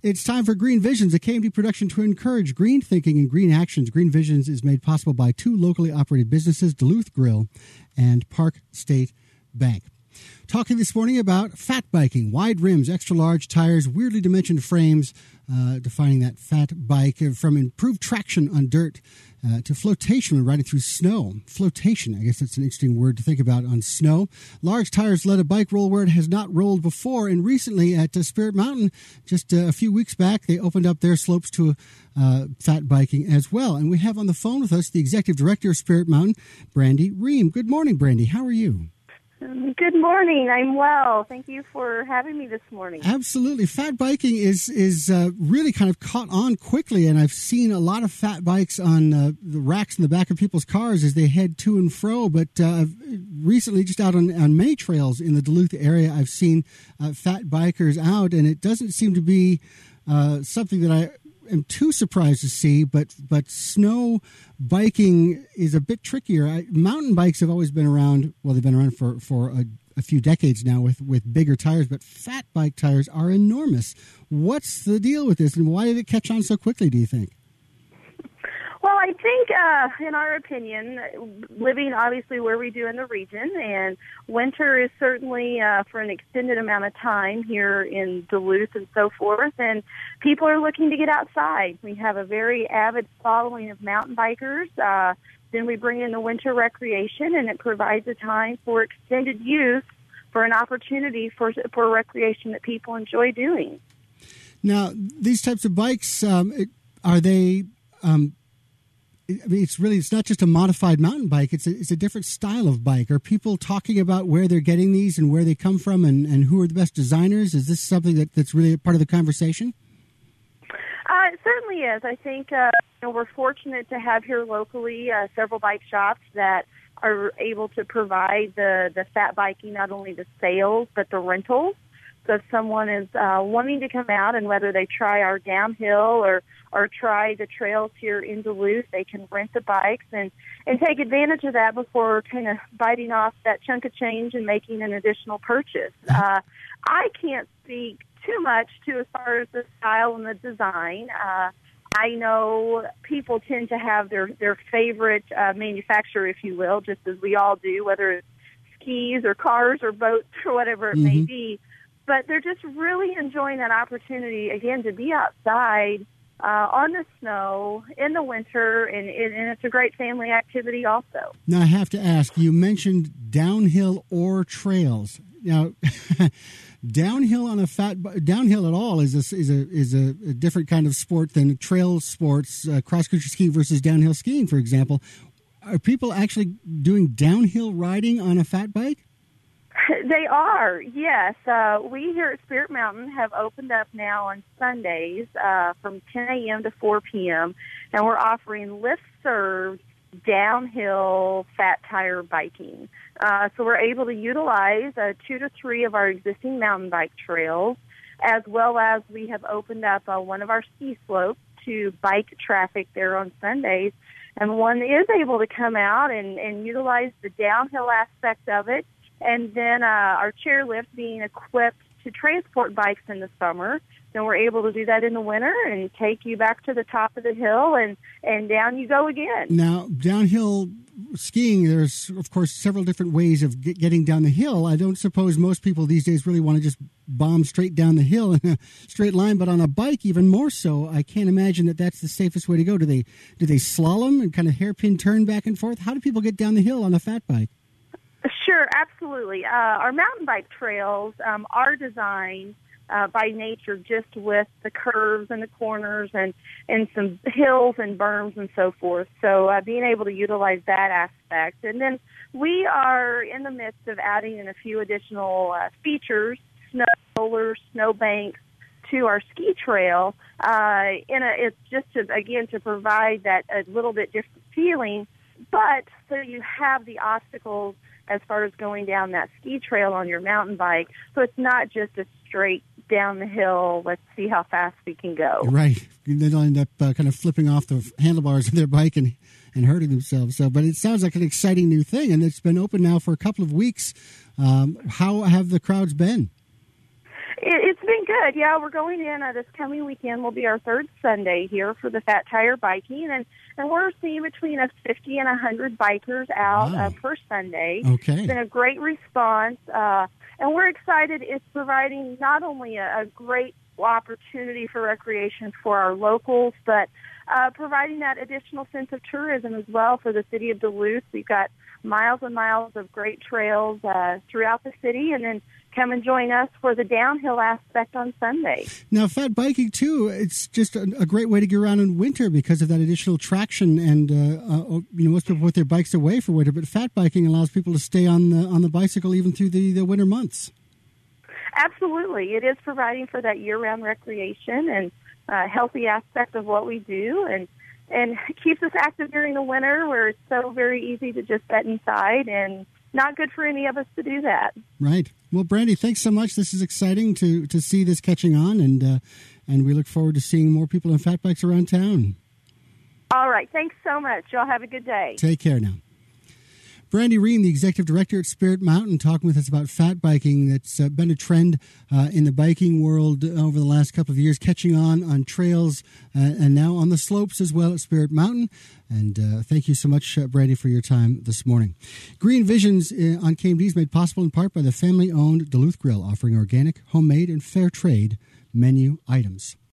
It's time for Green Visions, a KMD production to encourage green thinking and green actions. Green Visions is made possible by two locally operated businesses, Duluth Grill and Park State Bank. Talking this morning about fat biking, wide rims, extra large tires, weirdly dimensioned frames, defining that fat bike, from improved traction on dirt to flotation when riding through snow. Flotation, I guess that's an interesting word to think about on snow. Large tires let a bike roll where it has not rolled before, and recently at Spirit Mountain, just a few weeks back, they opened up their slopes to fat biking as well. And we have on the phone with us the Executive Director of Spirit Mountain, Brandy Ream. Good morning, Brandy. How are you? Good morning. I'm well. Thank you for having me this morning. Absolutely. Fat biking is really kind of caught on quickly, and I've seen a lot of fat bikes on the racks in the back of people's cars as they head to and fro. But recently, just out on many trails in the Duluth area, I've seen fat bikers out, and it doesn't seem to be something that I am too surprised to see, but snow biking is a bit trickier. Mountain bikes have always been around. Well, they've been around for a few decades now with bigger tires, but fat bike tires are enormous. What's the deal with this, and why did it catch on so quickly, do you think? Well, I think, in our opinion, living obviously where we do in the region, and winter is certainly for an extended amount of time here in Duluth and so forth, and people are looking to get outside. We have a very avid following of mountain bikers. Then we bring in the winter recreation, and it provides a time for extended use for an opportunity for recreation that people enjoy doing. Now, these types of bikes, are they... it's not just a modified mountain bike. It's a different style of bike. Are people talking about where they're getting these and where they come from and who are the best designers? Is this something that's really a part of the conversation? It certainly is. I think we're fortunate to have here locally several bike shops that are able to provide the fat biking, not only the sales, but the rentals. So if someone is wanting to come out, and whether they try our downhill or try the trails here in Duluth, they can rent the bikes and take advantage of that before kind of biting off that chunk of change and making an additional purchase. I can't speak too much to as far as the style and the design. I know people tend to have their favorite manufacturer, if you will, just as we all do, whether it's skis or cars or boats or whatever it may be. But they're just really enjoying that opportunity, again, to be outside on the snow in the winter, and it's a great family activity also. Now, I have to ask, you mentioned downhill or trails. Now, downhill at all is a different kind of sport than trail sports, cross-country skiing versus downhill skiing, for example. Are people actually doing downhill riding on a fat bike? They are, yes. We here at Spirit Mountain have opened up now on Sundays from 10 a.m. to 4 p.m., and we're offering lift-served downhill fat tire biking. So we're able to utilize 2 to 3 of our existing mountain bike trails, as well as we have opened up one of our ski slopes to bike traffic there on Sundays. And one is able to come out and utilize the downhill aspect of it. And then our chairlift being equipped to transport bikes in the summer. Then we're able to do that in the winter and take you back to the top of the hill and down you go again. Now, downhill skiing, there's, of course, several different ways of getting down the hill. I don't suppose most people these days really want to just bomb straight down the hill in a straight line, but on a bike even more so. I can't imagine that that's the safest way to go. Do they slalom and kind of hairpin turn back and forth? How do people get down the hill on a fat bike? Sure, absolutely. Our mountain bike trails are designed by nature just with the curves and the corners and some hills and berms and so forth. So being able to utilize that aspect. And then we are in the midst of adding in a few additional features, snow rollers, snow banks, to our ski trail. It's just to provide that a little bit different feeling, but so you have the obstacles as far as going down that ski trail on your mountain bike. So it's not just a straight down the hill, let's see how fast we can go. Right. They'll end up kind of flipping off the handlebars of their bike and hurting themselves. But it sounds like an exciting new thing, and it's been open now for a couple of weeks. How have the crowds been? It's been good. Yeah, we're going in this coming weekend. Will be our third Sunday here for the Fat Tire Biking, and we're seeing between 50 and 100 bikers out per Sunday. Okay. It's been a great response, and we're excited. It's providing not only a great opportunity for recreation for our locals, but providing that additional sense of tourism as well for the city of Duluth. We've got miles and miles of great trails throughout the city, and then come and join us for the downhill aspect on Sunday. Now, fat biking, too, it's just a great way to get around in winter because of that additional traction. And, most people put their bikes away for winter, but fat biking allows people to stay on the bicycle even through the winter months. Absolutely. It is providing for that year-round recreation and healthy aspect of what we do, and keeps us active during the winter where it's so very easy to just sit inside and not good for any of us to do that. Right. Well, Brandy, thanks so much. This is exciting to see this catching on, and we look forward to seeing more people on fat bikes around town. All right. Thanks so much. Y'all have a good day. Take care now. Brandy Ream, the executive director at Spirit Mountain, talking with us about fat biking. That's been a trend in the biking world over the last couple of years, catching on trails and now on the slopes as well at Spirit Mountain. And thank you so much, Brandy, for your time this morning. Green Visions on KMD is made possible in part by the family-owned Duluth Grill, offering organic, homemade, and fair trade menu items.